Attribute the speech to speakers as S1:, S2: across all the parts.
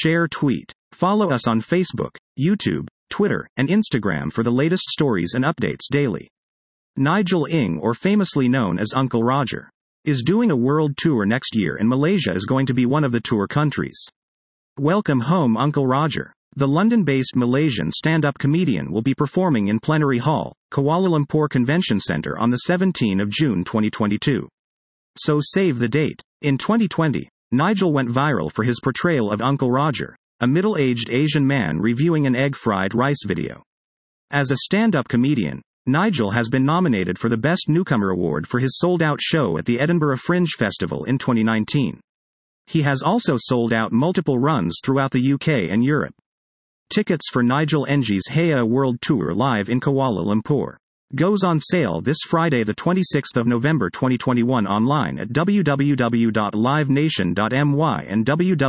S1: share, tweet. Follow us on Facebook, YouTube, Twitter, and Instagram for the latest stories and updates daily. Nigel Ng, or famously known as Uncle Roger, is doing a world tour next year, and Malaysia is going to be one of the tour countries. Welcome home, Uncle Roger. The London-based Malaysian stand-up comedian will be performing in Plenary Hall, Kuala Lumpur Convention Centre on the 17th of June 2022. So save the date. In 2020, Nigel went viral for his portrayal of Uncle Roger, a middle-aged Asian man reviewing an egg fried rice video. As a stand-up comedian, Nigel has been nominated for the Best Newcomer Award for his sold-out show at the Edinburgh Fringe Festival in 2019. He has also sold out multiple runs throughout the UK and Europe. Tickets for Nigel Ng's Heya World Tour live in Kuala Lumpur goes on sale this Friday, the 26th of November 2021, online at www.livenation.my and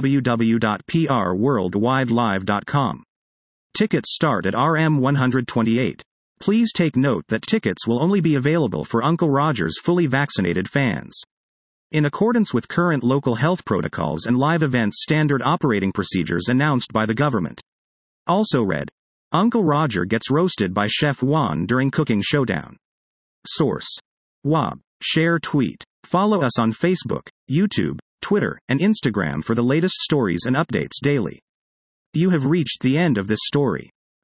S1: www.prworldwidelive.com. Tickets start at RM128. Please take note that tickets will only be available for Uncle Roger's fully vaccinated fans. In accordance with current local health protocols and live events standard operating procedures announced by the government. Also read, Uncle Roger gets roasted by Chef Juan during cooking showdown. Source: WAB. Share, tweet. Follow us on Facebook, YouTube, Twitter, and Instagram for the latest stories and updates daily. You have reached the end of this story.